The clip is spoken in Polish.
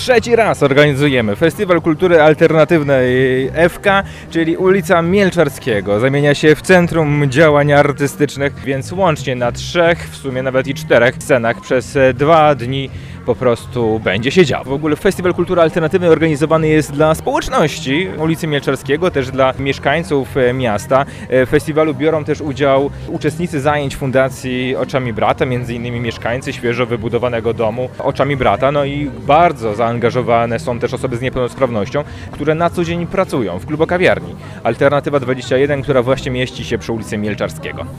Trzeci raz organizujemy Festiwal Kultury Alternatywnej FK, czyli ulica Mielczarskiego. Zamienia się w centrum działań artystycznych, więc łącznie na 3, w sumie nawet i 4 scenach przez 2 dni po prostu będzie się działo. W ogóle Festiwal Kultury Alternatywnej organizowany jest dla społeczności ulicy Mielczarskiego, też dla mieszkańców miasta. W festiwalu biorą też udział uczestnicy zajęć Fundacji Oczami Brata, m.in. mieszkańcy świeżo wybudowanego domu Oczami Brata, no i bardzo zaangażowane są też osoby z niepełnosprawnością, które na co dzień pracują w klubokawiarni Alternatywa 21, która właśnie mieści się przy ulicy Mielczarskiego.